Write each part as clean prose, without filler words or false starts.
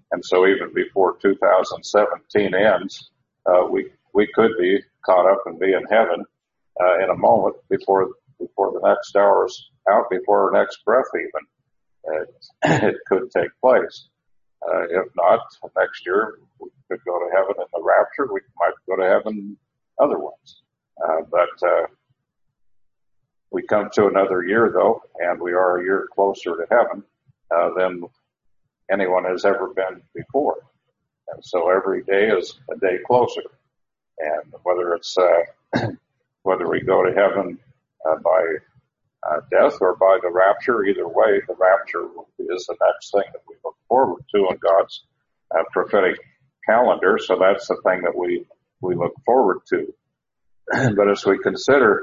And so even before 2017 ends, we could be caught up and be in heaven in a moment before the next hour's out, before our next breath even. It could take place. If not, next year we could go to heaven in the rapture. We might go to heaven otherwise. But we come to another year, though, and we are a year closer to heaven than anyone has ever been before. And so every day is a day closer. And whether it's whether we go to heaven by death or by the rapture, either way, the rapture is the next thing that we look forward to on God's prophetic calendar. So that's the thing that we look forward to. But as we consider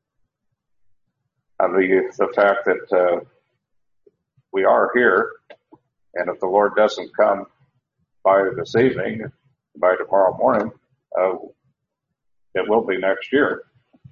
the fact that we are here, and if the Lord doesn't come by this evening, by tomorrow morning, it will be next year.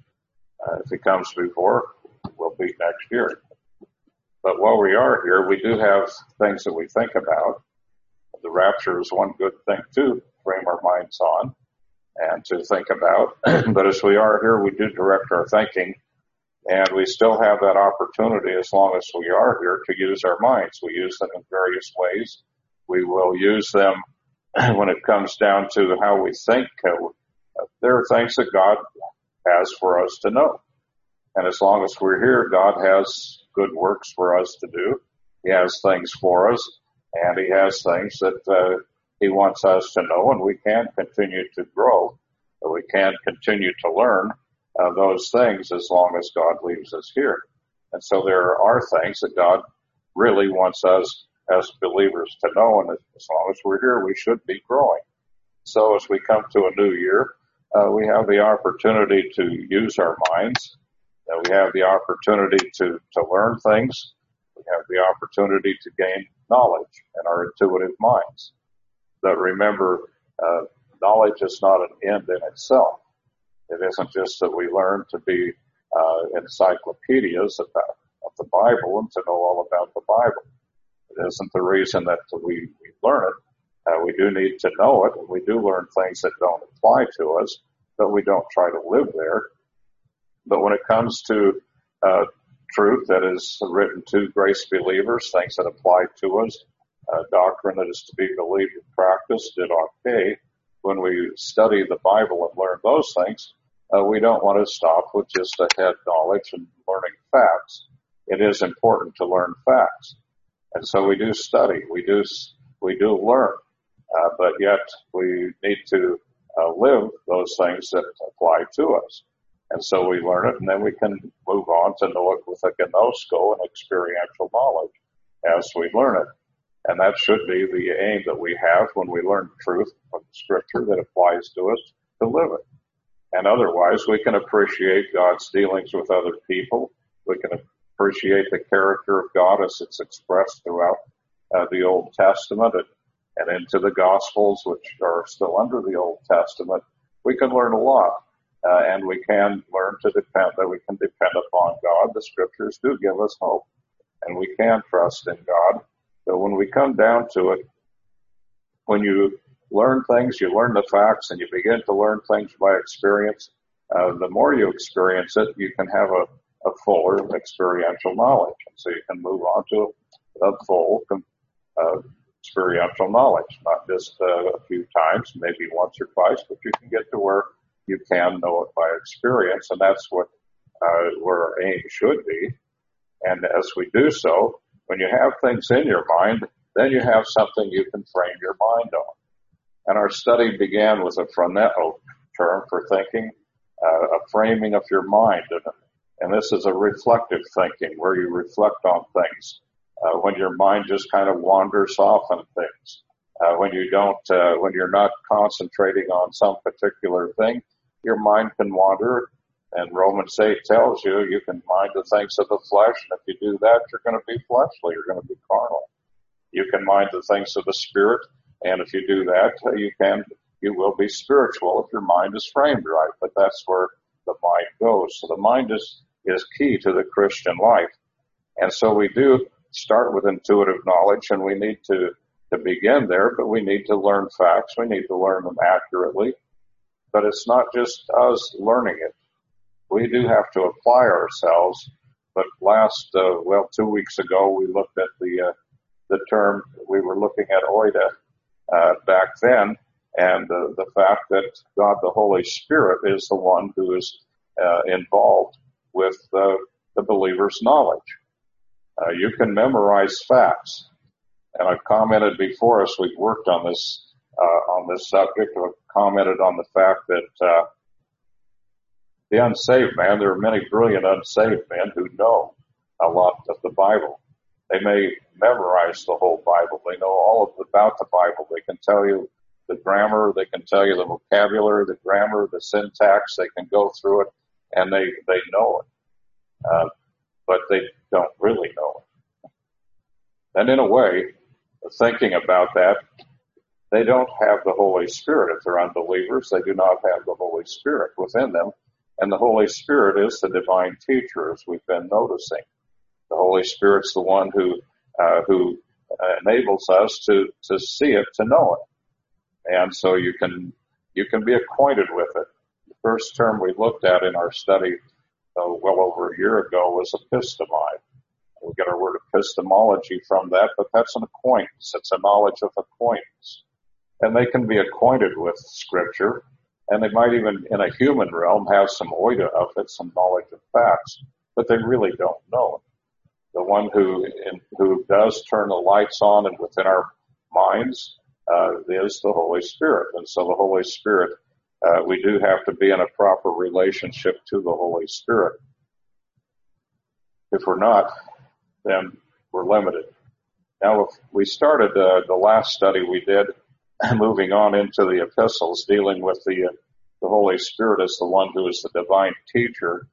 If he comes before, it will be next year. But while we are here, we do have things that we think about. The rapture is one good thing to frame our minds on and to think about. But as we are here, we do direct our thinking, and we still have that opportunity as long as we are here to use our minds. We use them in various ways. We will use them when it comes down to how we think. There are things that God has for us to know. And as long as we're here, God has good works for us to do. He has things for us, and he has things that he wants us to know, and we can continue to grow. We can continue to learn those things as long as God leaves us here. And so there are things that God really wants us as believers to know, and as long as we're here, we should be growing. So as we come to a new year, we have the opportunity to use our minds. We have the opportunity to learn things. We have the opportunity to gain knowledge in our intuitive minds. But remember, knowledge is not an end in itself. It isn't just that we learn to be encyclopedias of the Bible and to know all about the Bible. It isn't the reason that we learn it. We do need to know it, and we do learn things that don't apply to us, but we don't try to live there. But when it comes to truth that is written to grace believers, things that apply to us, doctrine that is to be believed and practiced, did okay. When we study the Bible and learn those things, we don't want to stop with just a head knowledge and learning facts. It is important to learn facts. And so we do study, we do learn, but yet we need to live those things that apply to us. And so we learn it, and then we can move on to know it with a gnosko and experiential knowledge as we learn it. And that should be the aim that we have when we learn truth from Scripture that applies to us, to live it. And otherwise, we can appreciate God's dealings with other people. We can appreciate the character of God as it's expressed throughout the Old Testament and into the Gospels, which are still under the Old Testament. We can learn a lot. And we can learn to depend upon God. The Scriptures do give us hope, and we can trust in God. But when we come down to it, when you learn things, you learn the facts, and you begin to learn things by experience, the more you experience it, you can have a fuller experiential knowledge. And so you can move on to a full experiential knowledge, not just a few times, maybe once or twice, but you can get to where you can know it by experience, and that's what where our aim should be. And as we do so, when you have things in your mind, then you have something you can frame your mind on. And our study began with a phroneo term for thinking, a framing of your mind. And this is a reflective thinking, where you reflect on things. When your mind just kind of wanders off on things. When you're not concentrating on some particular thing, your mind can wander. And Romans 8 tells you, you can mind the things of the flesh, and if you do that, you're going to be fleshly, you're going to be carnal. You can mind the things of the Spirit, and if you do that, you will be spiritual if your mind is framed right. But that's where the mind goes. So the mind is key to the Christian life. And so we do start with intuitive knowledge, and we need to to begin there, but we need to learn facts. We need to learn them accurately. But it's not just us learning it. We do have to apply ourselves. But 2 weeks ago, we looked at the term, we were looking at oida back then, and the fact that God the Holy Spirit is the one who is involved with the believer's knowledge. You can memorize facts. And I've commented before as we've worked on this subject, I've commented on the fact that the unsaved man, there are many brilliant unsaved men who know a lot of the Bible. They may memorize the whole Bible. They know all about the Bible. They can tell you the grammar. They can tell you the vocabulary, the grammar, the syntax. They can go through it, and they know it. But they don't really know it. And in a way, thinking about that, they don't have the Holy Spirit. If they're unbelievers, they do not have the Holy Spirit within them. And the Holy Spirit is the divine teacher, as we've been noticing. The Holy Spirit's the one who enables us to see it, to know it. And so you can be acquainted with it. The first term we looked at in our study well over a year ago was epistemai. We get our word epistemology from that, but that's an acquaintance. It's a knowledge of acquaintance. And they can be acquainted with Scripture, and they might even, in a human realm, have some oida of it, some knowledge of facts, but they really don't know it. The one who does turn the lights on and within our minds is the Holy Spirit. And so the Holy Spirit, we do have to be in a proper relationship to the Holy Spirit. If we're not, then we're limited. Now, if we started the last study we did, moving on into the epistles, dealing with the Holy Spirit as the one who is the divine teacher,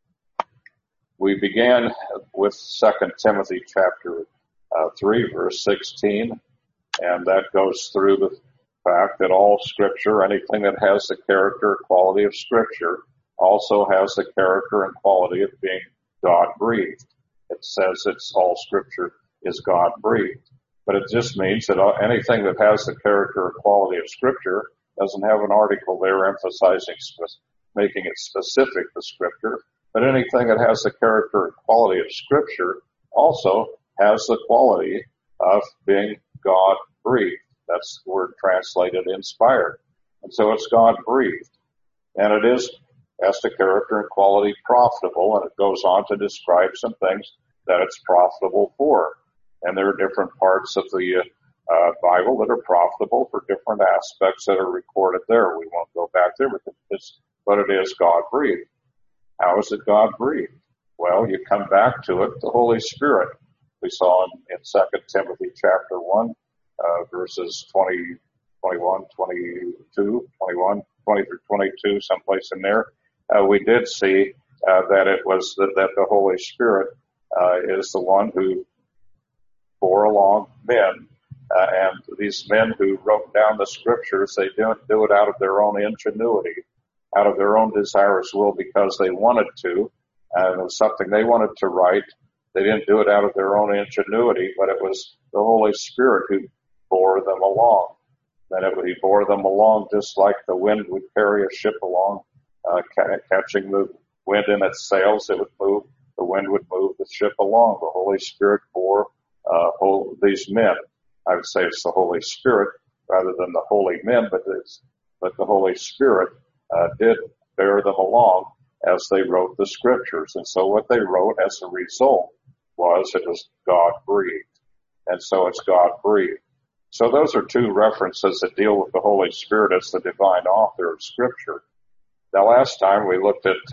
we began with 2 Timothy chapter 3, verse 16, and that goes through the fact that all Scripture, anything that has the character and quality of Scripture, also has the character and quality of being God-breathed. It says it's all Scripture is God-breathed. But it just means that anything that has the character or quality of Scripture doesn't have an article there emphasizing, making it specific to Scripture. But anything that has the character and quality of Scripture also has the quality of being God-breathed. That's the word translated inspired. And so it's God-breathed. And it has the character and quality profitable, and it goes on to describe some things that it's profitable for. And there are different parts of the Bible that are profitable for different aspects that are recorded there. We won't go back there, but it is God-breathed. How is it God-breathed? Well, you come back to it, the Holy Spirit. We saw in 2 Timothy chapter 1, verses 20, 21, 22, 21, 20 through 22, someplace in there. We did see that it was that the Holy Spirit is the one who bore along men, and these men who wrote down the Scriptures, they don't do it out of their own ingenuity, out of their own desirous will because they wanted to, and it was something they wanted to write. They didn't do it out of their own ingenuity, but it was the Holy Spirit who bore them along. And he bore them along just like the wind would carry a ship along, catching the wind in its sails, it would move, the wind would move the ship along. The Holy Spirit bore these men. I would say it's the Holy Spirit rather than the holy men, but the Holy Spirit did bear them along as they wrote the Scriptures. And so what they wrote as a result it was God-breathed. And so it's God-breathed. So those are two references that deal with the Holy Spirit as the divine author of Scripture. Now last time we looked at,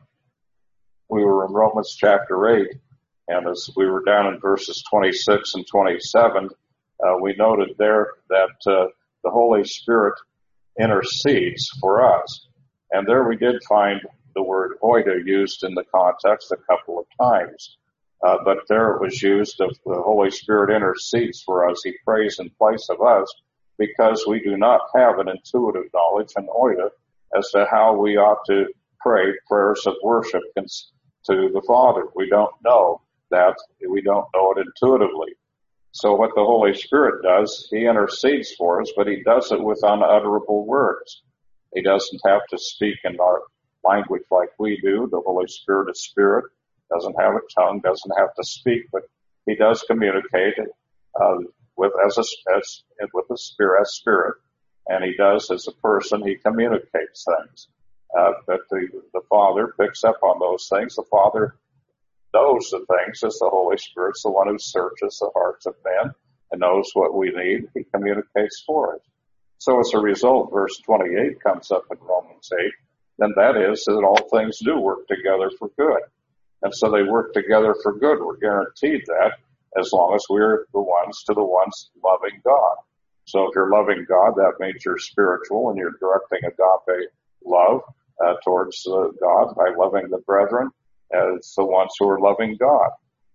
we were in Romans chapter 8, and as we were down in verses 26 and 27, we noted there that the Holy Spirit intercedes for us. And there we did find the word oida used in the context a couple of times. But there it was used of the Holy Spirit intercedes for us. He prays in place of us because we do not have an intuitive knowledge and oida as to how we ought to pray prayers of worship to the Father. We don't know that. We don't know it intuitively. So what the Holy Spirit does, he intercedes for us, but he does it with unutterable words. He doesn't have to speak in our language like we do. The Holy Spirit is spirit, doesn't have a tongue, doesn't have to speak, but he does communicate with the spirit as spirit, and he does as a person. He communicates things. But the Father picks up on those things. The Father knows the things as the Holy Spirit's the one who searches the hearts of men and knows what we need. He communicates for us. So as a result, verse 28 comes up in Romans 8, then that is that all things do work together for good. And so they work together for good. We're guaranteed that as long as we're the ones loving God. So if you're loving God, that means you're spiritual and you're directing agape love towards God by loving the brethren as the ones who are loving God.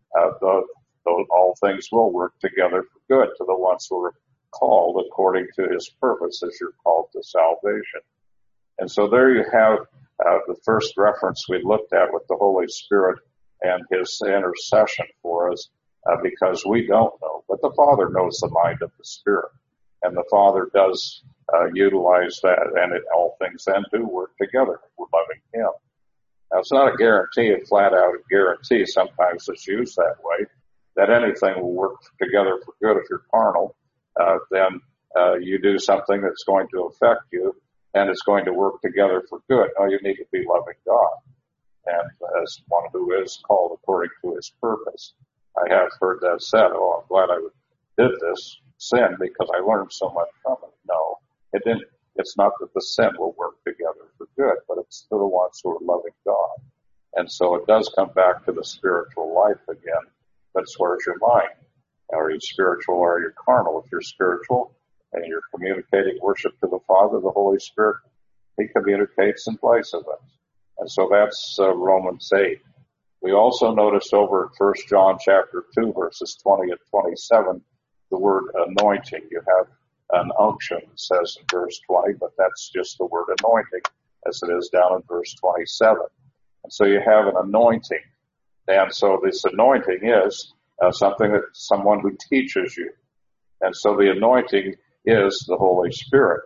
All things will work together for good to the ones who are called according to his purpose as you're called to salvation. And so there you have the first reference we looked at with the Holy Spirit and his intercession for us because we don't know, but the Father knows the mind of the Spirit. And the Father does utilize that, and all things then do work together. We're loving him. Now, it's not a guarantee, a flat-out guarantee. Sometimes it's used that way, that anything will work together for good. If you're carnal, then you do something that's going to affect you, and it's going to work together for good. No, you need to be loving God, and as one who is called according to his purpose. I have heard that said, I'm glad I did this sin because I learned so much from it. No, it didn't. It's not that the sin will work together for good, but it's to the ones who are loving God. And so it does come back to the spiritual life again. That's where's your mind? Are you spiritual or are you carnal? If you're spiritual and you're communicating worship to the Father, the Holy Spirit, he communicates in place of us. And so that's Romans 8. We also noticed over in 1 John chapter 2, verses 20 and 27, the word anointing. You have an unction, it says in verse 20, but that's just the word anointing, as it is down in verse 27. And so you have an anointing. And so this anointing is someone who teaches you. And so the anointing is the Holy Spirit.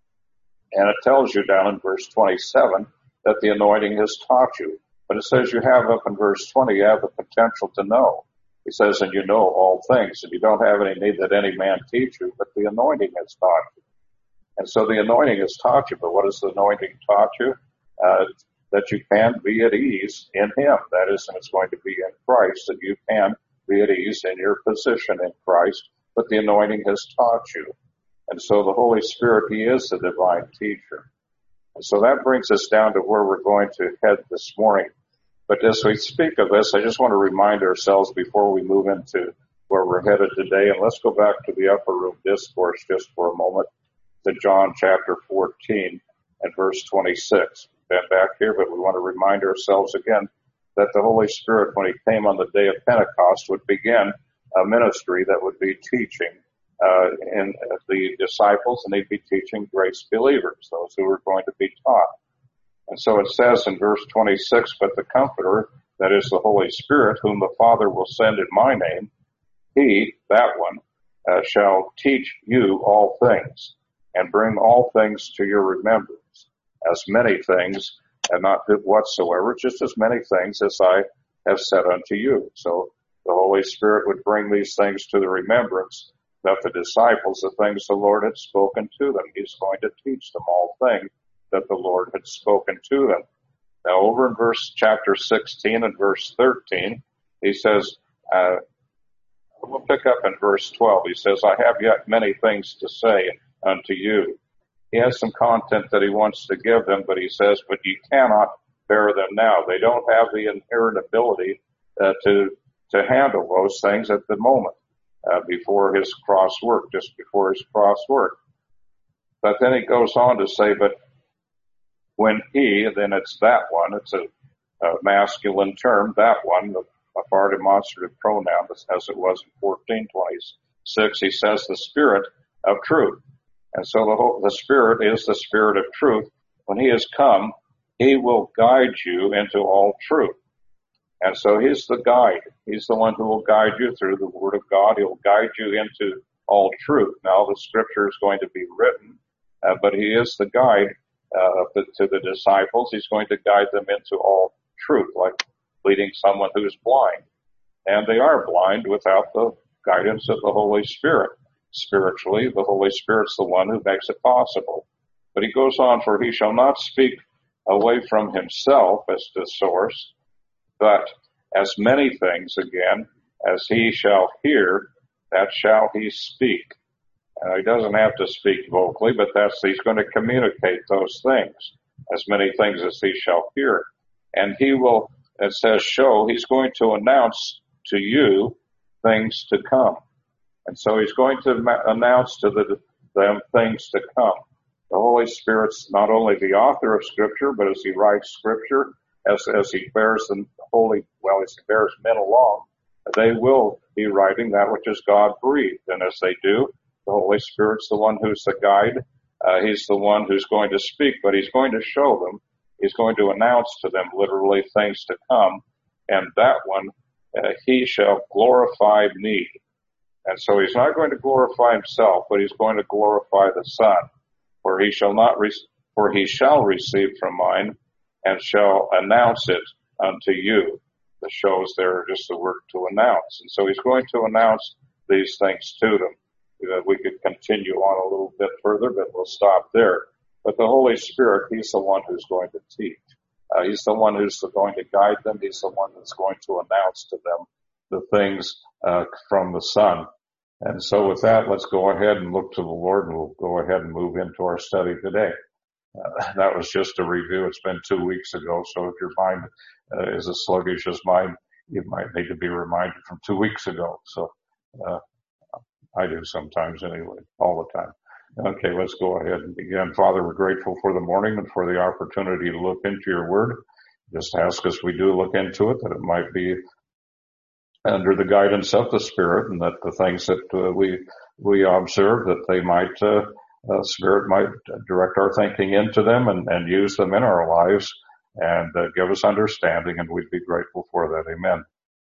And it tells you down in verse 27 that the anointing has taught you. But it says you have up in verse 20, you have the potential to know. He says, and you know all things, and you don't have any need that any man teach you, but the anointing has taught you. And so the anointing has taught you, but what has the anointing taught you? That you can be at ease in him. That is, and it's going to be in Christ, that you can be at ease in your position in Christ, but the anointing has taught you. And so the Holy Spirit, he is the divine teacher. And so that brings us down to where we're going to head this morning. But as we speak of this, I just want to remind ourselves before we move into where we're headed today, and let's go back to the upper room discourse just for a moment, to John chapter 14 and verse 26. We've been back here, but we want to remind ourselves again that the Holy Spirit, when he came on the day of Pentecost, would begin a ministry that would be teaching in the disciples, and they'd be teaching grace believers, those who were going to be taught. And so it says in verse 26, but the Comforter, that is the Holy Spirit, whom the Father will send in my name, he, that one, shall teach you all things, and bring all things to your remembrance, as many things, and not whatsoever, just as many things as I have said unto you. So the Holy Spirit would bring these things to the remembrance that the disciples, the things the Lord had spoken to them. He's going to teach them all things that the Lord had spoken to them. Now over in chapter 16 and verse 13, he says, we'll pick up in verse 12. He says, I have yet many things to say unto you. He has some content that he wants to give them, but he says, but you cannot bear them now. They don't have the inherent ability to handle those things at the moment, before his cross work, just before his cross work. But then he goes on to say, but when he, then it's that one, it's a masculine term, that one, a far demonstrative pronoun, as it was in 14:26, he says the Spirit of truth. And so the Spirit is the Spirit of truth. When he has come, he will guide you into all truth. And so he's the guide. He's the one who will guide you through the Word of God. He'll guide you into all truth. Now the Scripture is going to be written, but he is the guide to the disciples. He's going to guide them into all truth, like leading someone who's blind. And they are blind without the guidance of the Holy Spirit. Spiritually, the Holy Spirit's the one who makes it possible. But he goes on, for he shall not speak away from himself as the source, but as many things, again, as he shall hear, that shall he speak. He doesn't have to speak vocally, but he's going to communicate those things, as many things as he shall hear. And he will, it says show, he's going to announce to you things to come. And so he's going to announce to them things to come. The Holy Spirit's not only the author of Scripture, but as he writes Scripture, as he bears as he bears men along, they will be writing that which is God breathed. And as they do, the Holy Spirit's the one who's the guide. He's the one who's going to speak, but he's going to show them. He's going to announce to them literally things to come. And that one, he shall glorify me. And so he's not going to glorify himself, but he's going to glorify the Son. For he shall receive from mine and shall announce it unto you. The shows there just the word to announce. And so he's going to announce these things to them. We could continue on a little bit further, but we'll stop there. But the Holy Spirit, he's the one who's going to teach. He's the one who's going to guide them. He's the one that's going to announce to them the things from the Son. And so with that, let's go ahead and look to the Lord, and we'll go ahead and move into our study today. That was just a review. It's been 2 weeks ago, so if your mind is as sluggish as mine, you might need to be reminded from 2 weeks ago. So I do sometimes anyway, all the time. Okay, let's go ahead and begin. Father, we're grateful for the morning and for the opportunity to look into your word. Just ask us we do look into it, that it might be under the guidance of the Spirit, and that the things that we observe, that they might, Spirit might direct our thinking into them and use them in our lives and give us understanding, and we'd be grateful for that. Amen.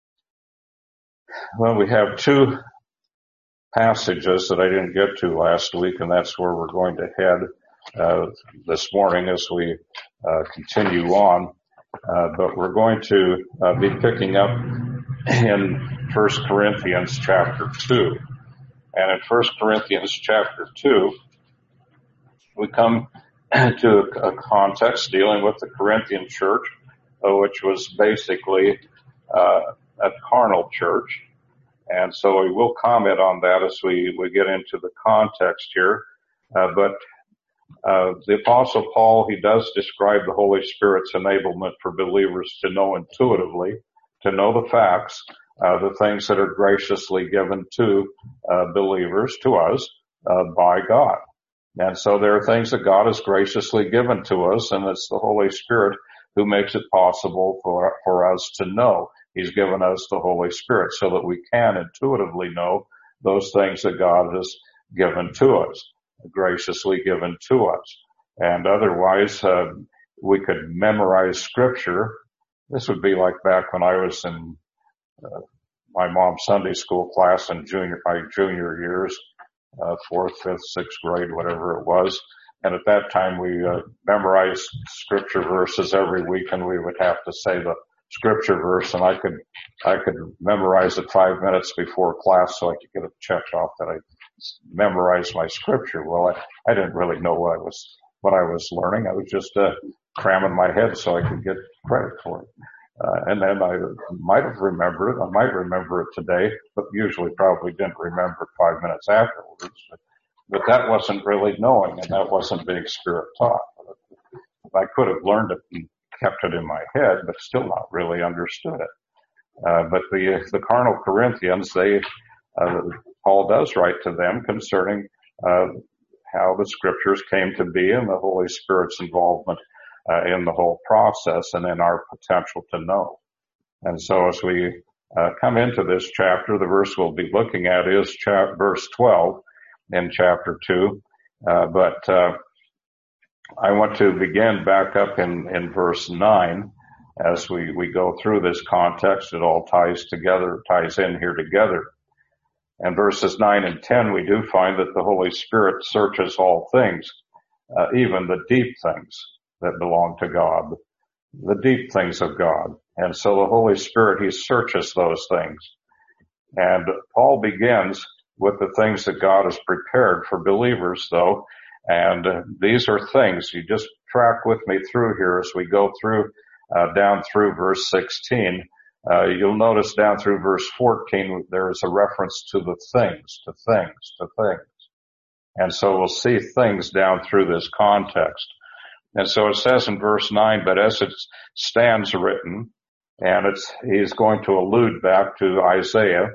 Well, we have two passages that I didn't get to last week, and that's where we're going to head this morning as we continue on. But we're going to be picking up in 1 Corinthians chapter 2. And in 1 Corinthians chapter 2, we come to a context dealing with the Corinthian church, which was basically a carnal church. And so we will comment on that as we get into the context here. But the Apostle Paul, he does describe the Holy Spirit's enablement for believers to know intuitively, to know the facts, the things that are graciously given to believers, to us, by God. And so there are things that God has graciously given to us, and it's the Holy Spirit who makes it possible for us to know. He's given us the Holy Spirit so that we can intuitively know those things that God has given to us, graciously given to us. And otherwise, we could memorize Scripture. This would be like back when I was in my mom's Sunday school class in my junior years, 4th, 5th, 6th grade, whatever it was. And at that time, we memorized Scripture verses every week, and we would have to say the Scripture verse, and I could memorize it 5 minutes before class so I could get it checked off that I memorized my Scripture. Well, I didn't really know what I was learning. I was just cramming my head so I could get credit for it. And then I might have remembered it. I might remember it today, but usually probably didn't remember it 5 minutes afterwards. But that wasn't really knowing, and that wasn't being Spirit taught. I could have learned it and kept it in my head, but still not really understood it. But the carnal Corinthians, Paul does write to them concerning how the Scriptures came to be and the Holy Spirit's involvement in the whole process and in our potential to know. And so as we come into this chapter, the verse we'll be looking at is verse 12 in chapter 2. But I want to begin back up in verse 9 as we go through this context. It all ties in here together. And verses 9 and 10, we do find that the Holy Spirit searches all things, even the deep things that belong to God, the deep things of God. And so the Holy Spirit, He searches those things. And Paul begins with the things that God has prepared for believers, though. And these are things, you just track with me through here as we go through, down through verse 16. You'll notice down through verse 14, there is a reference to the things, to things. And so we'll see things down through this context. And so it says in verse 9, but as it stands written, and he's going to allude back to Isaiah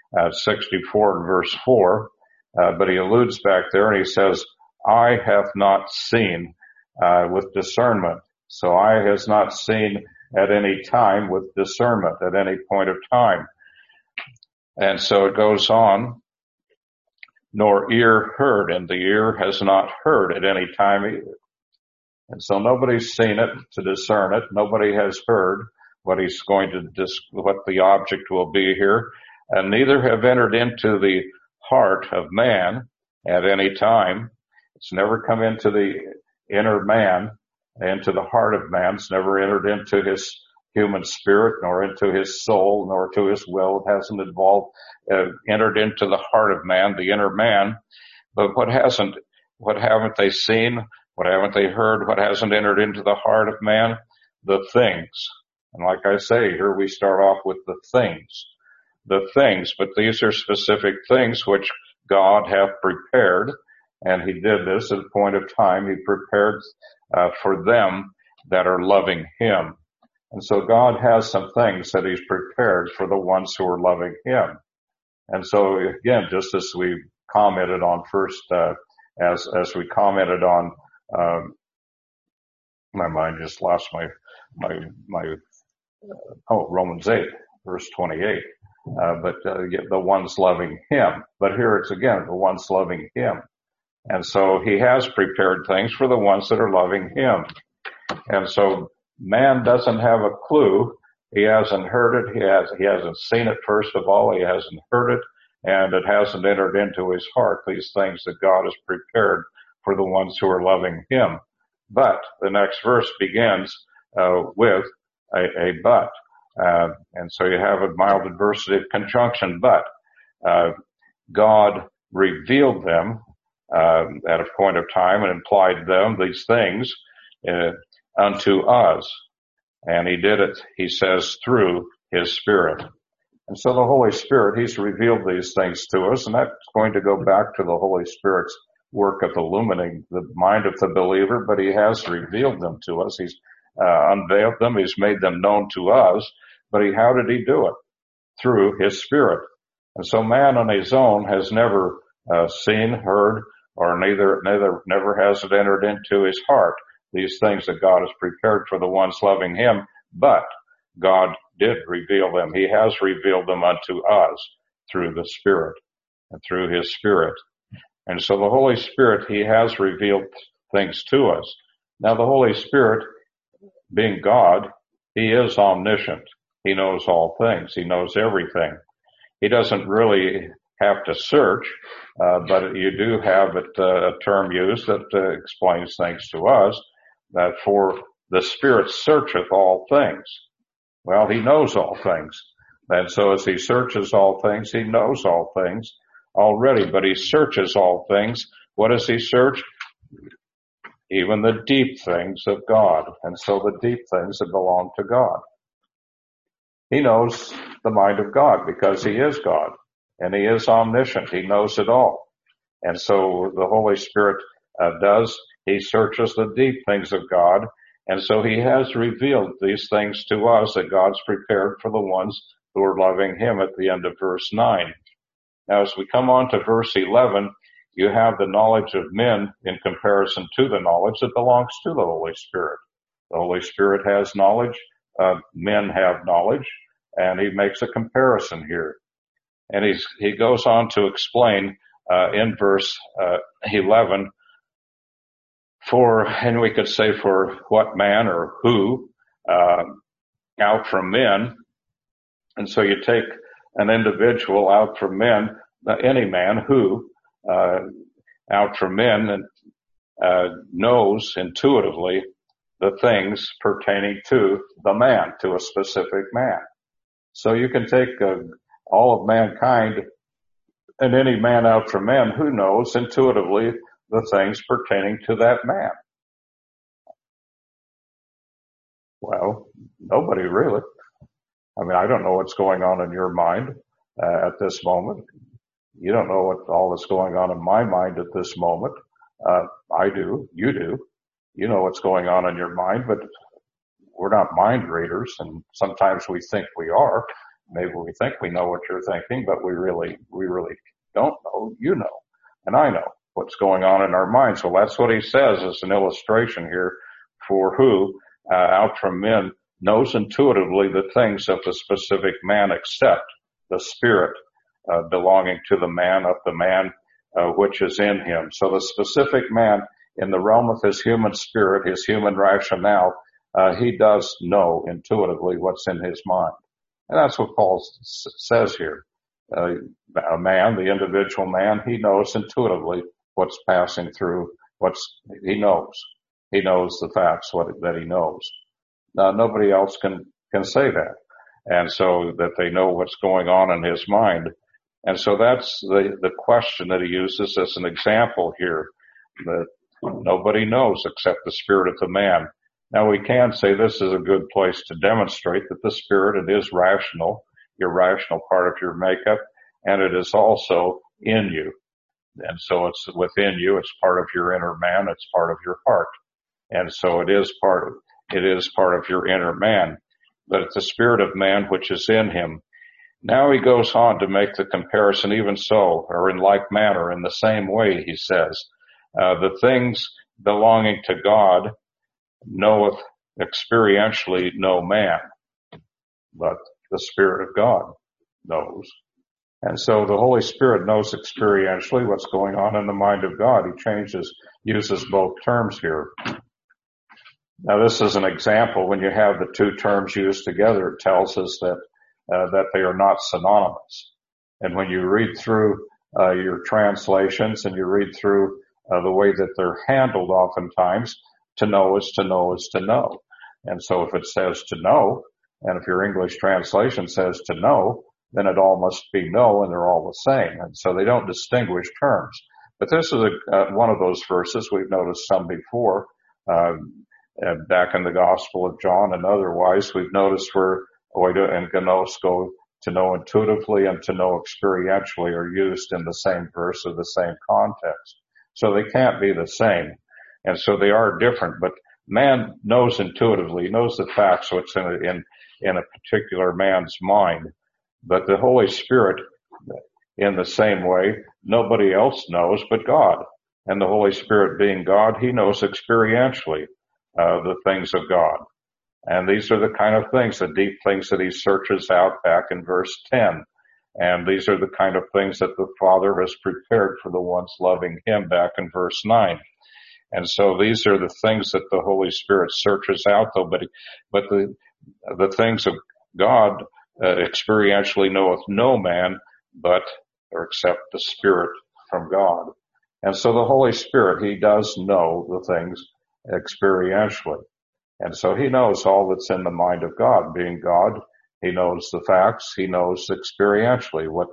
64 and verse 4, but he alludes back there and he says, eye hath not seen with discernment. So eye has not seen at any time with discernment, at any point of time. And so it goes on, nor ear heard, and the ear has not heard at any time either. And so nobody's seen it to discern it. Nobody has heard what he's going to, what the object will be here. And neither have entered into the heart of man at any time. It's never come into the inner man, into the heart of man. It's never entered into his human spirit, nor into his soul, nor to his will. It hasn't entered into the heart of man, the inner man. But what haven't they seen? What haven't they heard? What hasn't entered into the heart of man? The things. And like I say, here we start off with the things, but these are specific things which God hath prepared. And He did this at a point of time. He prepared for them that are loving Him. And so God has some things that He's prepared for the ones who are loving Him. And so again, just as we commented on first, as we commented on, my mind just lost Romans 8, verse 28. But the ones loving Him. But here it's again, the ones loving Him. And so He has prepared things for the ones that are loving Him. And so man doesn't have a clue. He hasn't heard it. He hasn't seen it, first of all. He hasn't heard it. And it hasn't entered into his heart, these things that God has prepared for the ones who are loving Him. But the next verse begins with a but. And so you have a mild adversative conjunction, but God revealed them at a point of time and implied them, these things, unto us. And He did it, He says, through His Spirit. And so the Holy Spirit, He's revealed these things to us, and that's going to go back to the Holy Spirit's work of illuminating the mind of the believer, but He has revealed them to us. He's unveiled them. He's made them known to us. But how did He do it? Through His Spirit. And so man on his own has never seen, heard, or never has it entered into his heart, these things that God has prepared for the ones loving Him. But God did reveal them. He has revealed them unto us through the Spirit and through His Spirit. And so the Holy Spirit, He has revealed things to us. Now the Holy Spirit, being God, He is omniscient. He knows all things. He knows everything. He doesn't really have to search, but you do have a term used that explains things to us, that for the Spirit searcheth all things. Well, He knows all things. And so as He searches all things, He knows all things already, but He searches all things. What does He search? Even the deep things of God. And so the deep things that belong to God. He knows the mind of God because He is God and He is omniscient. He knows it all. And so the Holy Spirit He searches the deep things of God. And so He has revealed these things to us that God's prepared for the ones who are loving Him at the end of verse 9. Now as we come on to verse 11, you have the knowledge of men in comparison to the knowledge that belongs to the Holy Spirit. The Holy Spirit has knowledge. Men have knowledge, and He makes a comparison here. And he goes on to explain in verse 11, and we could say for what man or who out from men. And so you take an individual out from men, any man who, out from men, knows intuitively the things pertaining to the man, to a specific man. So you can take all of mankind and any man out from men who knows intuitively the things pertaining to that man. Well, nobody really. I mean, I don't know what's going on in your mind at this moment. You don't know what all is going on in my mind at this moment. I do. You do. You know what's going on in your mind, but we're not mind readers, and sometimes we think we are. Maybe we think we know what you're thinking, but we really don't know. You know, and I know what's going on in our minds. Well, that's what he says as an illustration here for who, out from men, knows intuitively the things of the specific man except the spirit belonging to the man of the man which is in him. So the specific man in the realm of his human spirit, his human rationale, he does know intuitively what's in his mind. And that's what Paul says here. A man, the individual man, he knows intuitively what's passing through, he knows. He knows the facts that he knows. Nobody else can say that. And so that they know what's going on in his mind. And so that's the question that he uses as an example here, that nobody knows except the spirit of the man. Now we can say this is a good place to demonstrate that the spirit, it is rational, your rational part of your makeup, and it is also in you. And so it's within you, it's part of your inner man, it's part of your heart. And so it is part of your inner man. But it's the spirit of man which is in him. Now he goes on to make the comparison, even so, or in like manner, in the same way, he says, the things belonging to God knoweth experientially no man, but the Spirit of God knows. And so the Holy Spirit knows experientially what's going on in the mind of God. He uses both terms here. Now this is an example. When you have the two terms used together, it tells us that they are not synonymous. And when you read through your translations and you read through the way that they're handled, oftentimes, to know is to know is to know. And so if it says to know, and if your English translation says to know, then it all must be know, and they're all the same. And so they don't distinguish terms. But this is one of those verses. We've noticed some before, back in the Gospel of John and otherwise. We've noticed where oida and gnosko, to know intuitively and to know experientially, are used in the same verse or the same context. So they can't be the same. And so they are different, but man knows intuitively, he knows the facts, what's in a particular man's mind. But the Holy Spirit, in the same way, nobody else knows but God. And the Holy Spirit being God, he knows experientially the things of God. And these are the kind of things, the deep things that he searches out back in verse 10. And these are the kind of things that the Father has prepared for the ones loving him back in verse 9. And so these are the things that the Holy Spirit searches out, though, but the things of God experientially knoweth no man, or except the Spirit from God. And so the Holy Spirit, he does know the things experientially. And so he knows all that's in the mind of God. Being God, he knows the facts, he knows experientially what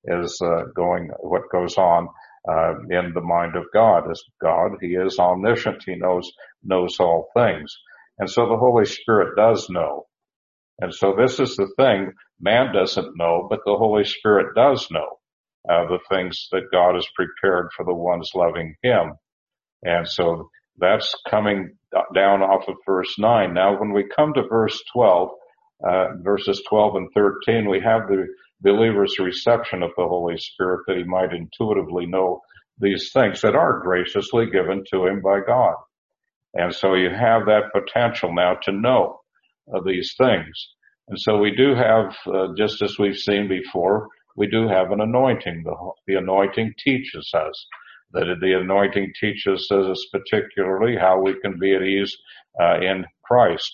goes on in the mind of God. As God, he is omniscient. He knows all things. And so the Holy Spirit does know. And so this is the thing. Man doesn't know, but the Holy Spirit does know the things that God has prepared for the ones loving him. And so that's coming down off of verse 9. Now when we come to verse 12, verses 12 and 13, we have the believer's reception of the Holy Spirit, that he might intuitively know these things that are graciously given to him by God. And so you have that potential now to know these things. And so we do have, just as we've seen before, we do have an anointing. The anointing teaches us. The anointing teaches us particularly how we can be at ease in Christ.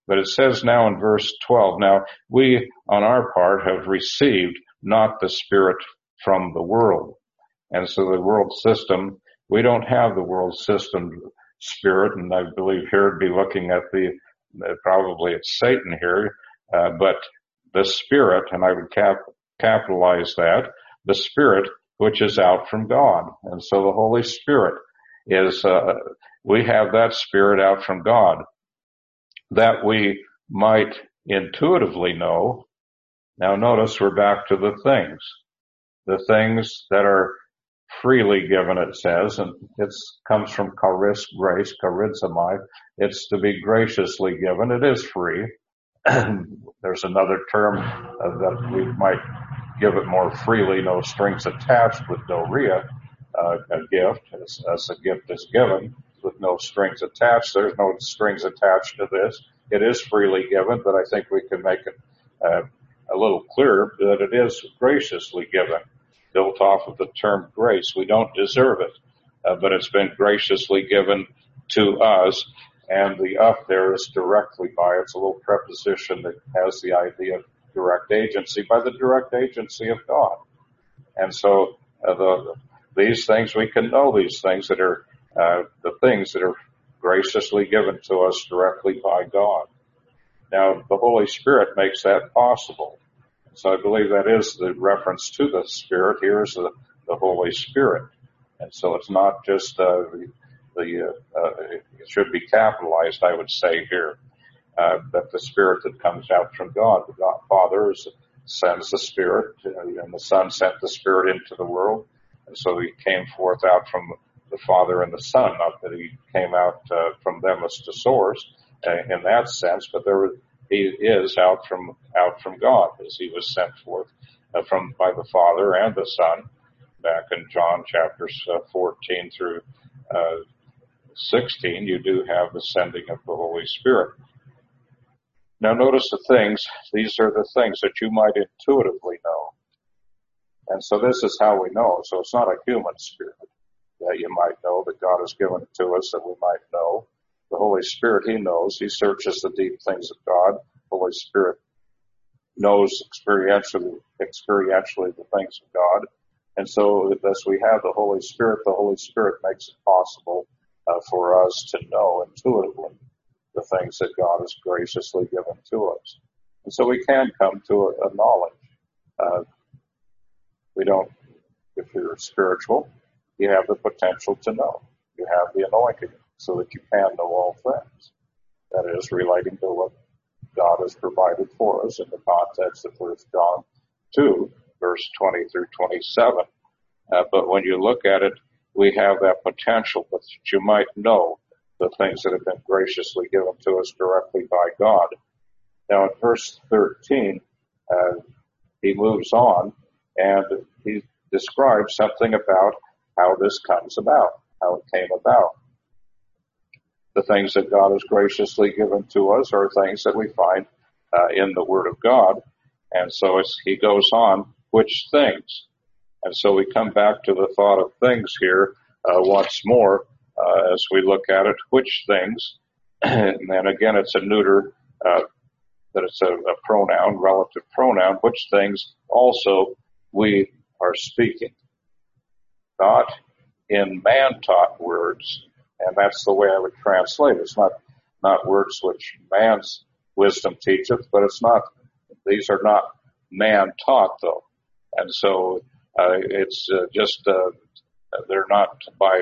But it says now in verse 12, now we on our part have received not the Spirit from the world. And so the world system, we don't have the world system spirit, and I believe here it'd be looking at probably it's Satan here, but the Spirit, and I would capitalize that, the Spirit which is out from God. And so the Holy Spirit is, we have that Spirit out from God that we might intuitively know. Now notice we're back to the things that are freely given, it says, and it comes from charis, grace, charizomai. It's to be graciously given. It is free. There's another term that we might give it more freely, no strings attached, with doria, a gift, as a gift is given with no strings attached. There's no strings attached to this. It is freely given, but I think we can make it a little clearer that it is graciously given, built off of the term grace. We don't deserve it, but it's been graciously given to us, and the up there is directly by. It's a little preposition that has the idea of direct agency, by the direct agency of God. And so these things, we can know these things that are the things that are graciously given to us directly by God. Now, the Holy Spirit makes that possible. So I believe that is the reference to the Spirit. Here is the Holy Spirit. And so it's not just it should be capitalized, I would say here, that the Spirit that comes out from God. The God Father sends the Spirit, and the Son sent the Spirit into the world. And so he came forth out from the Father and the Son, not that he came out from them as the source in that sense, but he is out from God, as he was sent forth by the Father and the Son. Back in John chapters 14 through 16, you do have the sending of the Holy Spirit. Now notice the things, these are the things that you might intuitively know. And so this is how we know. So it's not a human spirit that you might know, that God has given it to us that we might know. The Holy Spirit, he knows. He searches the deep things of God. The Holy Spirit knows experientially the things of God. And so as we have the Holy Spirit makes it possible for us to know intuitively the things that God has graciously given to us. And so we can come to a knowledge. If you're spiritual, you have the potential to know. You have the anointing so that you can know all things. That is relating to what God has provided for us in the context of 1 John 2, verse 20 through 27. But when you look at it, we have that potential that you might know the things that have been graciously given to us directly by God. Now in verse 13, he moves on and he describes something about how this comes about, how it came about. The things that God has graciously given to us are things that we find in the Word of God. And so he goes on, which things? And so we come back to the thought of things here once more as we look at it, which things? And then again, it's a neuter, that it's a pronoun, relative pronoun, which things also we are speaking. Not in man-taught words, and that's the way I would translate it. It's not words which man's wisdom teacheth, but these are not man-taught though. And so, it's just, they're not by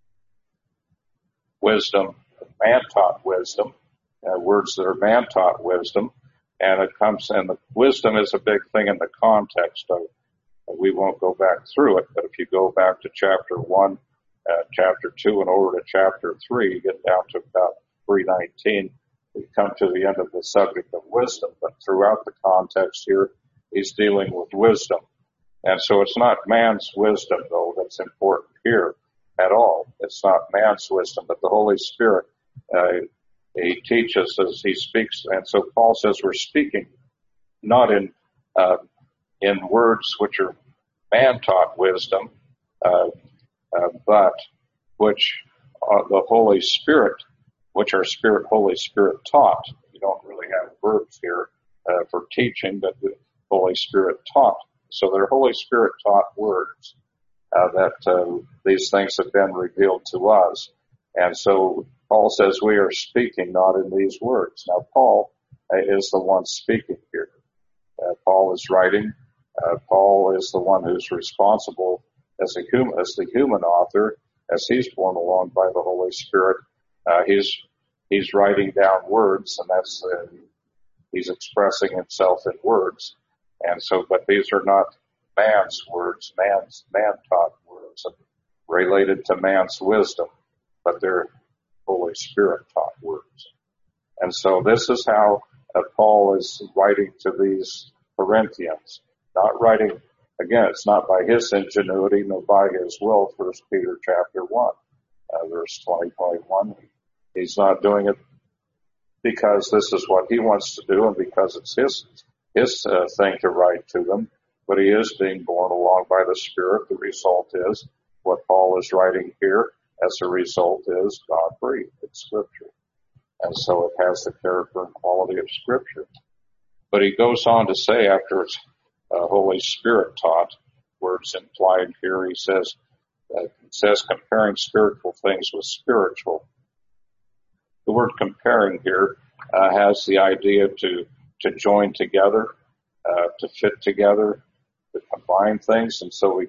wisdom, man-taught wisdom, words that are man-taught wisdom, and the wisdom is a big thing in the context of, we won't go back through it, but if you go back to chapter 1, chapter 2, and over to chapter 3, you get down to about 3:19, we come to the end of the subject of wisdom, but throughout the context here, he's dealing with wisdom. And so it's not man's wisdom, though, that's important here at all. It's not man's wisdom, but the Holy Spirit, he teaches as he speaks. And so Paul says we're speaking not in words which are man-taught wisdom, but which the Holy Spirit, which are Holy Spirit taught. You don't really have verbs here for teaching, but the Holy Spirit taught. So they're Holy Spirit taught words that these things have been revealed to us. And so Paul says we are speaking not in these words. Now Paul is the one speaking here. Paul is writing. Paul is the one who's responsible as the human author, as he's borne along by the Holy Spirit. He's writing down words, and that's he's expressing himself in words. And so, but these are not man's words, man-taught words related to man's wisdom, but they're Holy Spirit-taught words. And so this is how Paul is writing to these Corinthians. Not writing, again, it's not by his ingenuity, nor by his will, 1 Peter chapter 1, verse 20-21. He's not doing it because this is what he wants to do and because it's his thing to write to them, but he is being borne along by the Spirit. The result is what Paul is writing here as a result is God-breathed. It's Scripture. And so it has the character and quality of Scripture. But he goes on to say, after it's Holy Spirit taught, words implied here, he says comparing spiritual things with spiritual. The word comparing here has the idea to join together, to fit together, to combine things, and so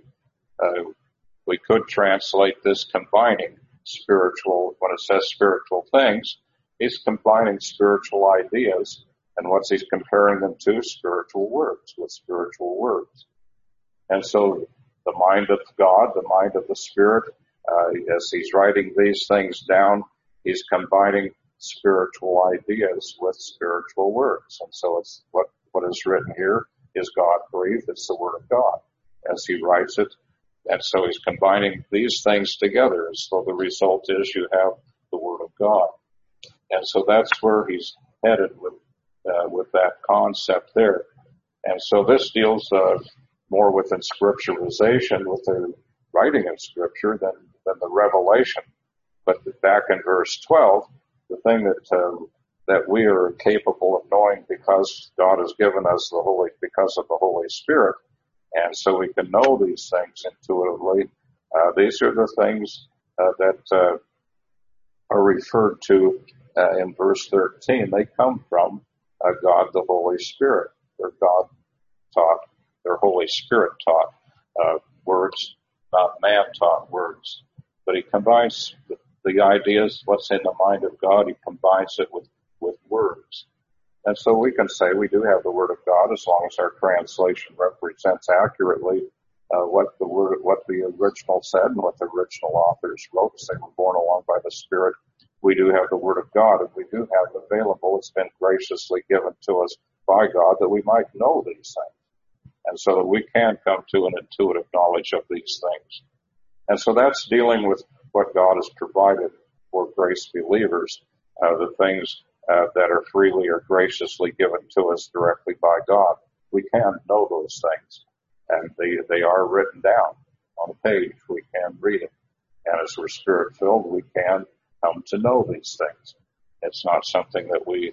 we could translate this combining spiritual. When it says spiritual things, he's combining spiritual ideas, and what's he's comparing them to? Spiritual words with spiritual words. And so the mind of God, the mind of the Spirit, as he's writing these things down, he's combining spiritual ideas with spiritual words. And so it's what is written here is God-breathed. It's the Word of God as he writes it. And so he's combining these things together. So the result is you have the Word of God. And so that's where he's headed with that concept there. And so this deals more with inscripturization, with the writing of Scripture than the revelation. But back in verse 12, the thing that we are capable of knowing because God has given us because of the Holy Spirit, and so we can know these things intuitively. These are the things that are referred to in verse 13. They come from God the Holy Spirit. They're God taught, they're Holy Spirit taught words, not man taught words. But he combines the ideas, what's in the mind of God, he combines it with words. And so we can say we do have the Word of God as long as our translation represents accurately what the original said and what the original authors wrote. They were borne along by the Spirit. We do have the Word of God, and we do have it available. It's been graciously given to us by God that we might know these things, and so that we can come to an intuitive knowledge of these things. And so that's dealing with what God has provided for grace believers, the things that are freely or graciously given to us directly by God. We can know those things, and they are written down on a page. We can read it, and as we're Spirit-filled, we can come to know these things. It's not something that we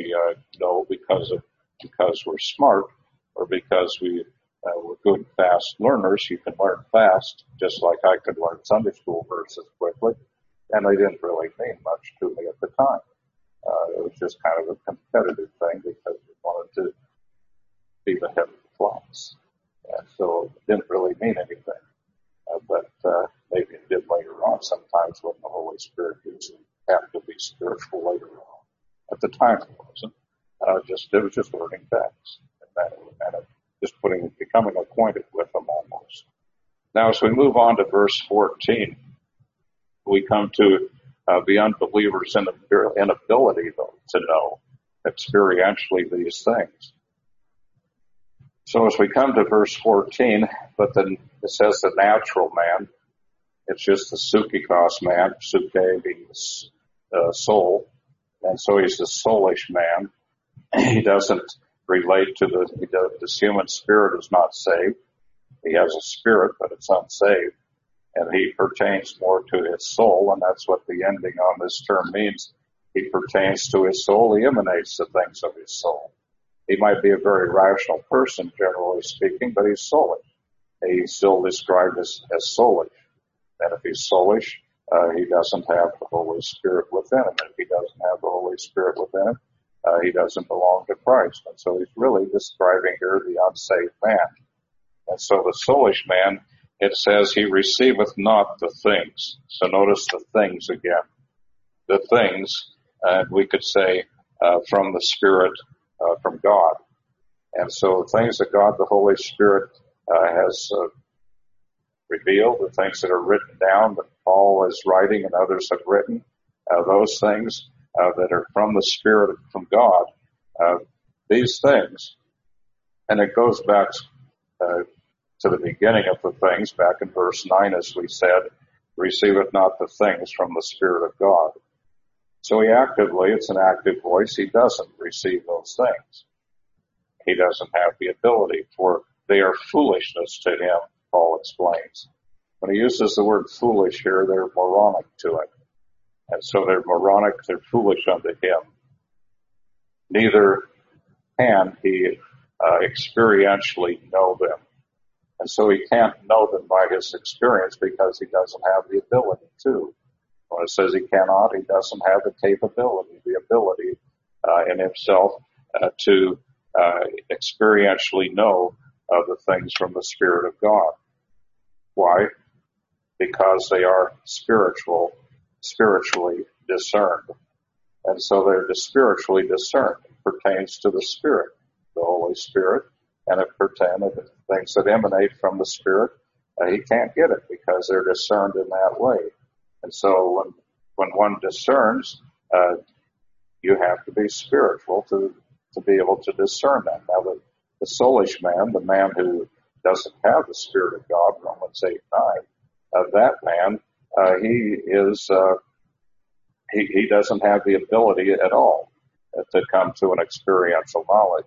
know because we're smart or because we're good, fast learners. You can learn fast, just like I could learn Sunday school verses quickly, and they didn't really mean much to me at the time. It was just kind of a competitive thing because we wanted to be the head of the class. And so it didn't really mean anything. But maybe it did later on sometimes when the Holy Spirit usually happened to be spiritual later on. At the time it wasn't. It was just learning facts. And just becoming acquainted with them almost. Now as we move on to verse 14, we come to the unbeliever's inability to know experientially these things. So as we come to verse 14, but then it says the natural man, it's just the psychikos man, psyche being the soul, and so he's the soulish man. He doesn't relate to this human spirit is not saved. He has a spirit, but it's unsaved. And he pertains more to his soul, and that's what the ending on this term means. He pertains to his soul. He emanates the things of his soul. He might be a very rational person, generally speaking, but he's soulish. He's still described as soulish. And if he's soulish, he doesn't have the Holy Spirit within him. If he doesn't have the Holy Spirit within him, he doesn't belong to Christ. And so he's really describing here the unsaved man. And so the soulish man, it says he receiveth not the things. So notice the things again. The things, we could say, from the Spirit, from God. And so the things that God, the Holy Spirit, has revealed, the things that are written down that Paul is writing and others have written, those things that are from the Spirit, from God, these things, and it goes back to the beginning of the things, back in verse 9, as we said, receiveth not the things from the Spirit of God. So it's an active voice, he doesn't receive those things. He doesn't have the ability, for they are foolishness to him, Paul explains. When he uses the word foolish here, they're moronic to it. And so they're moronic, they're foolish unto him. Neither can he experientially know them. And so he can't know them by his experience because he doesn't have the ability to. When it says he cannot, he doesn't have the capability, the ability in himself to experientially know the things from the Spirit of God. Why? Because they are spiritually discerned. And so they're spiritually discerned. It pertains to the Spirit, the Holy Spirit, and it pertains to things that emanate from the Spirit. He can't get it because they're discerned in that way. And so when one discerns, you have to be spiritual to be able to discern that. Now, the soulish man, the man who doesn't have the Spirit of God, Romans 8:9, that man, he doesn't have the ability at all to come to an experiential knowledge.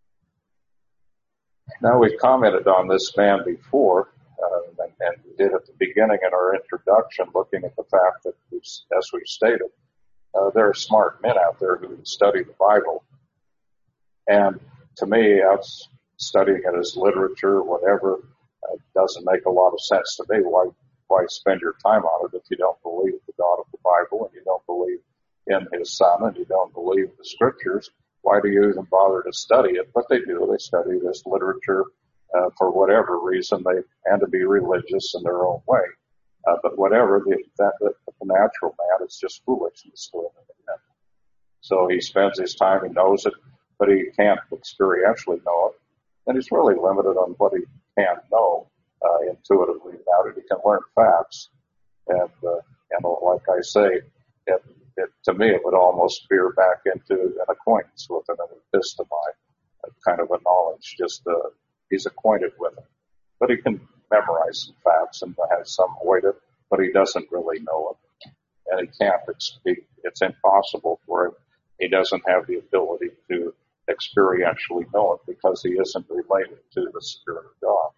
Now, we've commented on this man before, and we did at the beginning in our introduction, looking at the fact that, as we've stated, there are smart men out there who study the Bible. And to me, studying it as literature, whatever, doesn't make a lot of sense to me. Why spend your time on it if you don't believe the God of the Bible and you don't believe in His Son and you don't believe the Scriptures? Why do you even bother to study it? But they do. They study this literature for whatever reason, and to be religious in their own way. But whatever, the natural man is just foolishness to him. So he spends his time, he knows it, but he can't experientially know it. And he's really limited on what he can know intuitively about it. He can learn facts. And like I say, to me, it would almost veer back into an acquaintance with it, an epistemi, kind of a knowledge. He's acquainted with it. But he can memorize some facts and has some weight it, but he doesn't really know it. And he can't. It's impossible for him. He doesn't have the ability to experientially know it because he isn't related to the Spirit of God.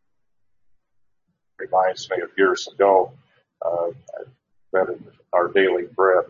Reminds me of years ago, I read in Our Daily Bread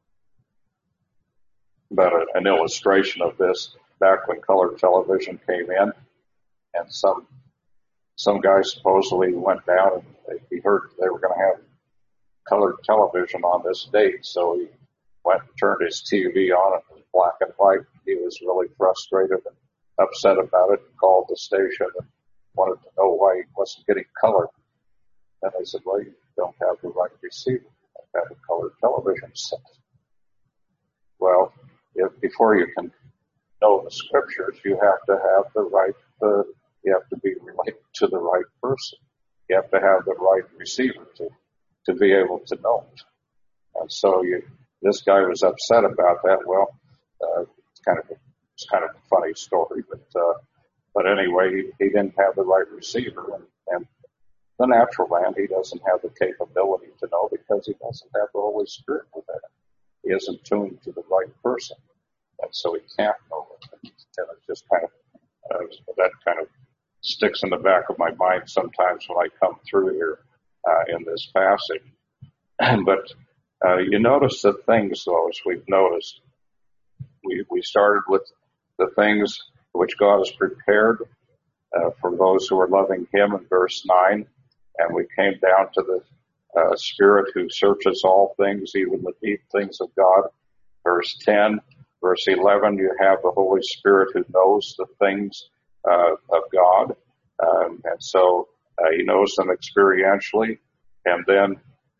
about an illustration of this back when color television came in, and some guy supposedly went down and he heard they were going to have colored television on this date, so he went and turned his TV on. It was black and white. He was really frustrated and upset about it and called the station and wanted to know why he wasn't getting color. And they said, well, you don't have the right receiver. You don't have a colored television set. Well, before you can know the Scriptures, you have to have you have to be related to the right person. You have to have the right receiver to be able to know it. And so this guy was upset about that. Well, it's kind of a funny story, but anyway, he didn't have the right receiver, and the natural man, he doesn't have the capability to know because he doesn't have the Holy Spirit within him. He isn't tuned to the right person, and so he can't know it. And it's just that kind of sticks in the back of my mind sometimes when I come through here in this passage. But You notice the things, though, as we've noticed. We started with the things which God has prepared for those who are loving Him in verse 9, and we came down to the Spirit who searches all things, even the deep things of God. Verse 10, verse 11, you have the Holy Spirit who knows the things of God, and so He knows them experientially, and then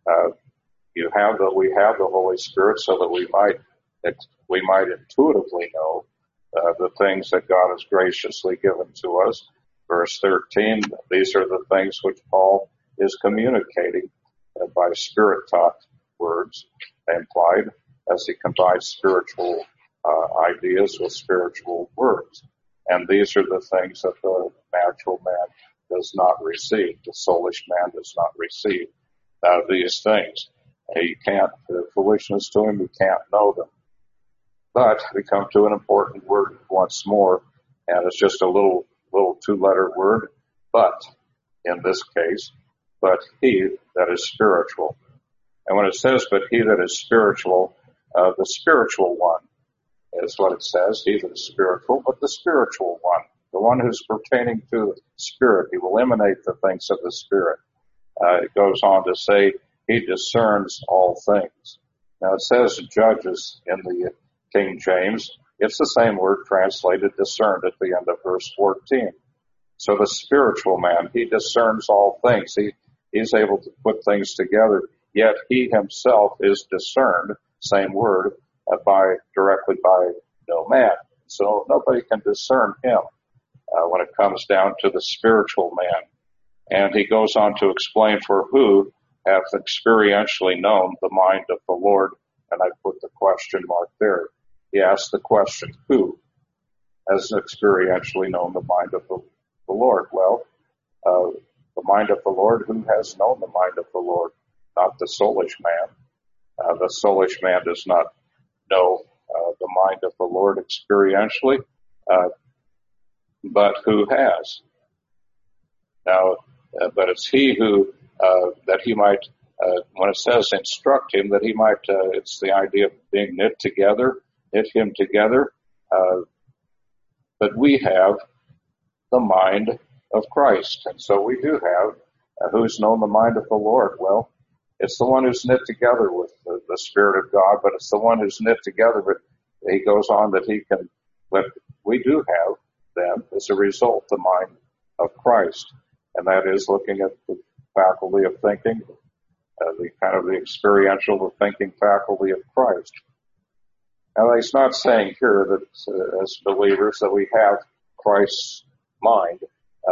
we have the Holy Spirit so that we might intuitively know the things that God has graciously given to us. Verse 13, these are the things which Paul is communicating by Spirit-taught words implied as he combines spiritual ideas with spiritual words. And these are the things that the natural man does not receive. The soulish man does not receive these things. He can't, foolishness to him, he can't know them. But we come to an important word once more, and it's just a little two-letter word, but, in this case, but he that is spiritual. And when it says, but he that is spiritual, the spiritual one is what it says, he that is spiritual, but the spiritual one, the one who's pertaining to the Spirit. He will emanate the things of the Spirit. It goes on to say, he discerns all things. Now it says judges in the King James. It's the same word translated discerned at the end of verse 14. So the spiritual man, he discerns all things. He's able to put things together, yet he himself is discerned, same word, directly by no man. So nobody can discern him when it comes down to the spiritual man. And he goes on to explain for who hath experientially known the mind of the Lord. And I put the question mark there. He asked the question, who has experientially known the mind of the Lord? Well, the mind of the Lord, who has known the mind of the Lord? Not the soulish man. The soulish man does not know the mind of the Lord experientially, but who has? Now, but it's he who, that he might, when it says instruct him, that he might, it's the idea of being knit him together, but we have the mind of Christ. And so we do have, who's known the mind of the Lord? Well, it's the one who's knit together with the Spirit of God, but it's the one who's knit together, but he goes on that he can, but we do have then, as a result, the mind of Christ. And that is looking at the faculty of thinking, the kind of the experiential, the thinking faculty of Christ. Now, he's not saying here that as believers that we have Christ's mind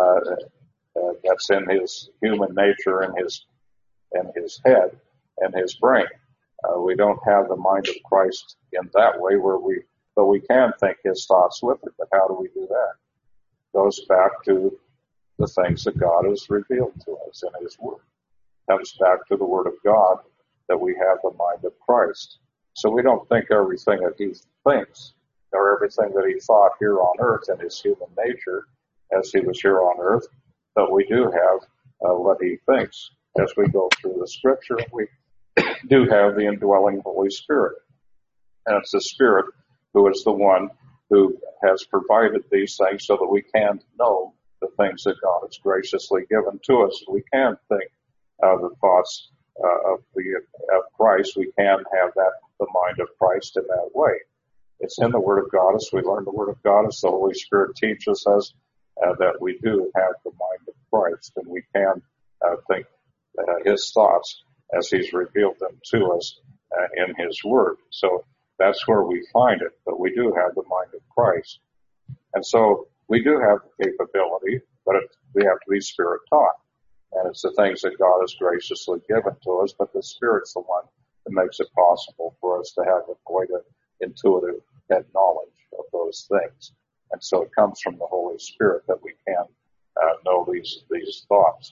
that's in his human nature and his head and his brain. We don't have the mind of Christ in that way but we can think his thoughts with it. But how do we do that? It goes back to the things that God has revealed to us in his word. It comes back to the word of God that we have the mind of Christ. So we don't think everything that he thinks or everything that he thought here on earth in his human nature as he was here on earth, but we do have what he thinks. As we go through the scripture, we do have the indwelling Holy Spirit. And it's the Spirit who is the one who has provided these things so that we can know the things that God has graciously given to us. We can think the thoughts of Christ. We can have the mind of Christ in that way. It's in the Word of God as we learn the Word of God, as the Holy Spirit teaches us that we do have the mind of Christ, and we can think his thoughts as he's revealed them to us in his word. So that's where we find it, but we do have the mind of Christ. And so we do have the capability, but we have to be Spirit taught. And it's the things that God has graciously given to us, but the Spirit's the one that makes it possible for us to have a great intuitive head knowledge of those things. And so it comes from the Holy Spirit that we can know these thoughts.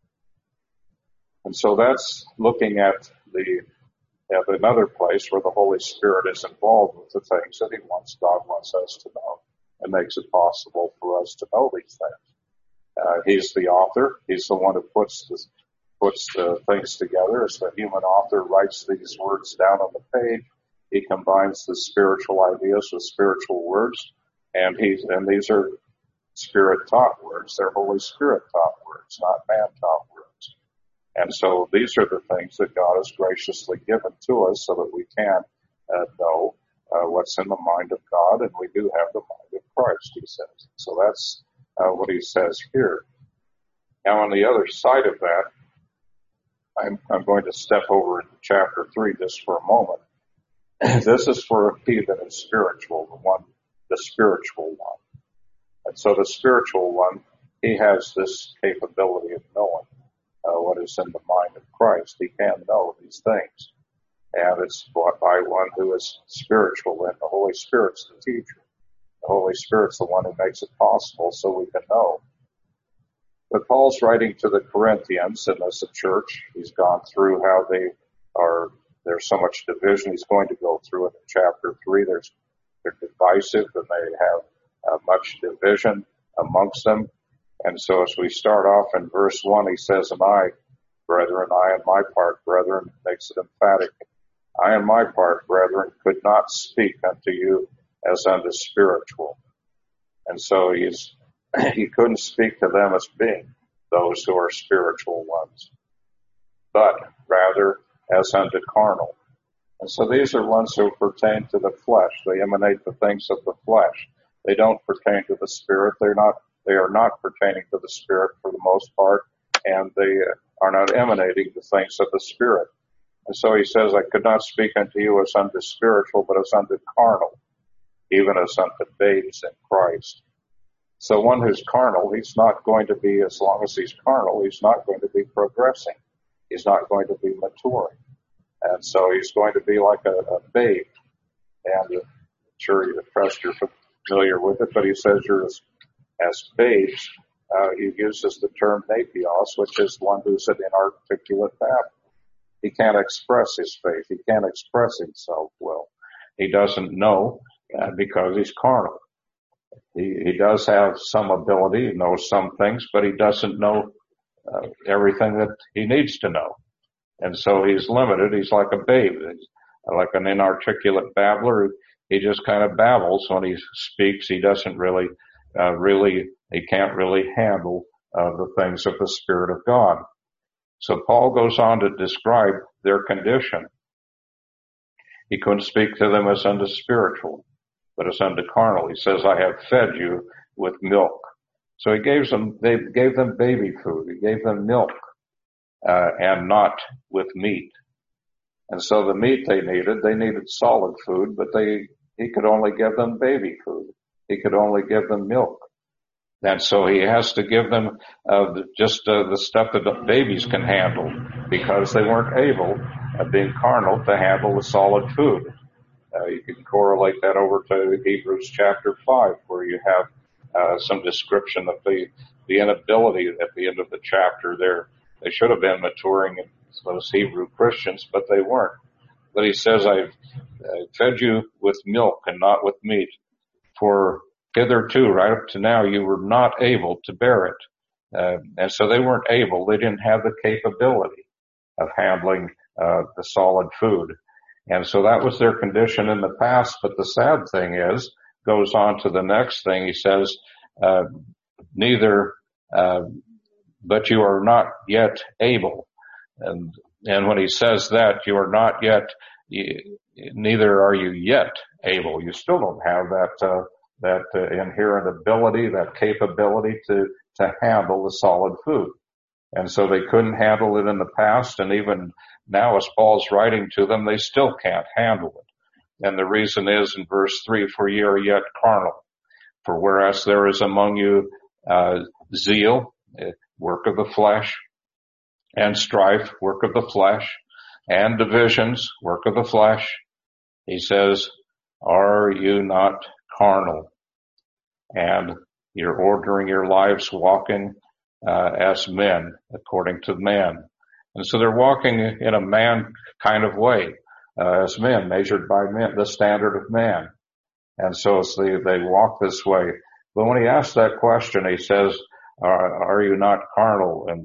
And so that's looking at another place where the Holy Spirit is involved with the things that God wants us to know, and makes it possible for us to know these things. He's the author. He's the one who puts puts things together as the human author writes these words down on the page. He combines the spiritual ideas with spiritual words, and these are Spirit-taught words. They're Holy Spirit-taught words, not man-taught words. And so these are the things that God has graciously given to us so that we can know what's in the mind of God, and we do have the mind of Christ, he says. So that's what he says here. Now, on the other side of that, I'm going to step over into chapter 3 just for a moment. This is for he that is spiritual, the spiritual one. And so the spiritual one, he has this capability of knowing what is in the mind of Christ. He can know these things. And it's by one who is spiritual, and the Holy Spirit's the teacher. The Holy Spirit's the one who makes it possible so we can know. But Paul's writing to the Corinthians, and as a church, he's gone through how there's so much division. He's going to go through it in chapter 3. They're divisive, and they have much division amongst them. And so as we start off in verse 1, he says, and I, brethren, I on my part, brethren, makes it emphatic. I on my part, brethren, could not speak unto you as unto spiritual. And so he couldn't speak to them as being those who are spiritual ones, but rather as unto carnal. And so these are ones who pertain to the flesh. They emanate the things of the flesh. They don't pertain to the Spirit. They are not pertaining to the Spirit for the most part, and they are not emanating the things of the Spirit. And so he says, I could not speak unto you as unto spiritual, but as unto carnal, even as unto babes in Christ. So one who's carnal, he's not going to be, as long as he's carnal, he's not going to be progressing. He's not going to be maturing. And so he's going to be like a babe. And I'm sure you're familiar with it, but he says you're as babes. He uses the term napios, which is one who's an inarticulate babble. He can't express his faith. He can't express himself well. He doesn't know because he's carnal. He does have some ability, he knows some things, but he doesn't know everything that he needs to know. And so he's limited. He's like a babe. He's like an inarticulate babbler. He just kind of babbles when he speaks. He doesn't really, he can't really handle the things of the Spirit of God. So Paul goes on to describe their condition. He couldn't speak to them as unto spiritual, but as unto carnal. He says, I have fed you with milk. So he gave them baby food. He gave them milk, and not with meat. And so the meat they needed solid food, but he could only give them baby food. He could only give them milk. And so he has to give them just the stuff that the babies can handle, because they weren't able, being carnal, to handle the solid food. You can correlate that over to Hebrews chapter 5, where you have some description of the inability at the end of the chapter there. They should have been maturing as those Hebrew Christians, but they weren't. But he says, I've fed you with milk and not with meat, for hitherto, right up to now, you were not able to bear it. And so they weren't able. They didn't have the capability of handling the solid food. And so that was their condition in the past. But the sad thing is, goes on to the next thing. He says, but you are not yet able. And when he says that, you are not yet, neither are you yet able. You still don't have that inherent ability, that capability to handle the solid food. And so they couldn't handle it in the past, and even now as Paul's writing to them, they still can't handle it. And the reason is in verse 3, for ye are yet carnal. For whereas there is among you zeal, work of the flesh, and strife, work of the flesh, and divisions, work of the flesh, he says, are you not carnal? And you're ordering your lives, walking as men, according to man. And so they're walking in a man kind of way, as men, measured by men, the standard of man. And so they walk this way. But when he asks that question, he says, are you not carnal? And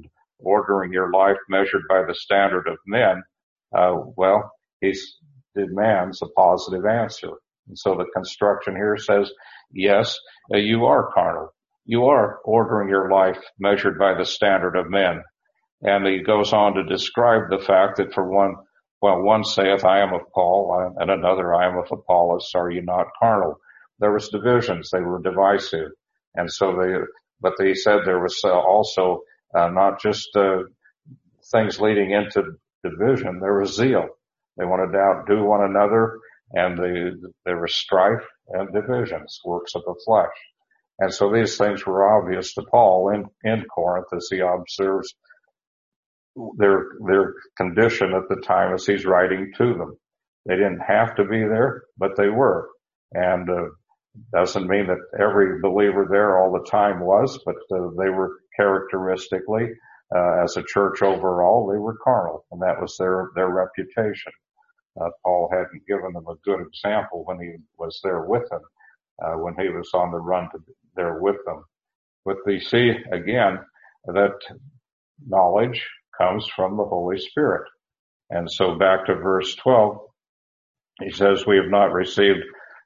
ordering your life measured by the standard of men, well, he demands a positive answer. And so the construction here says, yes, you are carnal. You are ordering your life measured by the standard of men. And he goes on to describe the fact that for one saith, I am of Paul, and another, I am of Apollos. Are you not carnal? There was divisions. They were divisive. And so but they said there was also not just things leading into division. There was zeal. They wanted to outdo one another, and there was strife and divisions, works of the flesh. And so these things were obvious to Paul in Corinth as he observes their condition at the time as he's writing to them. They didn't have to be there, but they were. And doesn't mean that every believer there all the time was, but they were characteristically, as a church overall, they were carnal, and that was their reputation. Paul hadn't given them a good example when he was there with them, when he was on the run there with them. But we see again that knowledge comes from the Holy Spirit. And so back to verse 12, he says, we have not received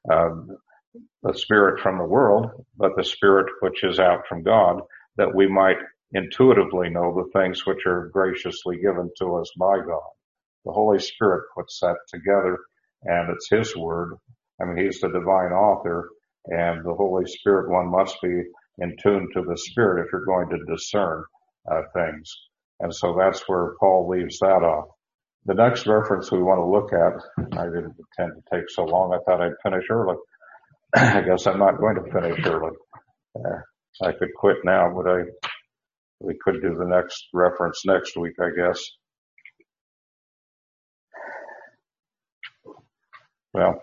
the Spirit from the world, but the Spirit which is out from God, that we might intuitively know the things which are graciously given to us by God. The Holy Spirit puts that together, and it's His Word. I mean, He's the divine author, and the Holy Spirit, one must be in tune to the Spirit if you're going to discern things. And so that's where Paul leaves that off. The next reference we want to look at, I didn't intend to take so long. I thought I'd finish early. I guess I'm not going to finish early. I could quit now, but we could do the next reference next week, I guess. Well,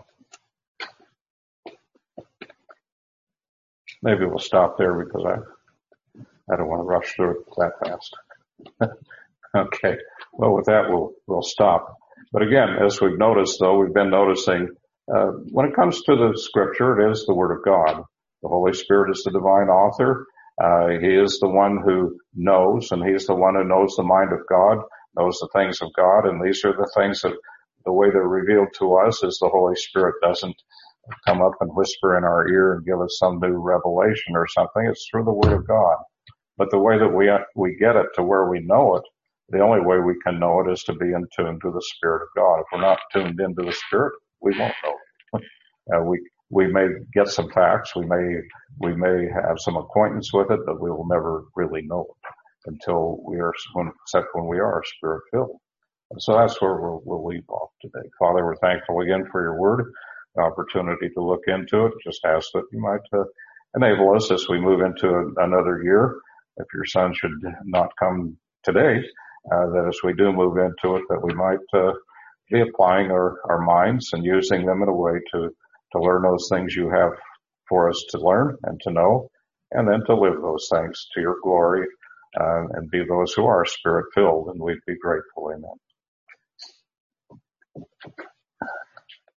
maybe we'll stop there because I don't want to rush through it that fast. Okay. Well, with that, we'll stop. But again, as we've noticed, though, we've been noticing, when it comes to the Scripture, it is the Word of God. The Holy Spirit is the divine author. He is the one who knows, and He's the one who knows the mind of God, knows the things of God, and these are the things that the way they're revealed to us is the Holy Spirit doesn't come up and whisper in our ear and give us some new revelation or something. It's through the Word of God. But the way that we get it to where we know it, the only way we can know it is to be in tune to the Spirit of God. If we're not tuned into the Spirit, we won't know it. We may get some facts, we may have some acquaintance with it, but we will never really know it except when we are Spirit filled. And so that's where we'll leave off today. Father, we're thankful again for your word, the opportunity to look into it. Just ask that you might enable us as we move into another year. If your Son should not come today, that as we do move into it, that we might be applying our minds and using them in a way to learn those things you have for us to learn and to know, and then to live those things to your glory, and be those who are Spirit filled, and we'd be grateful. Amen.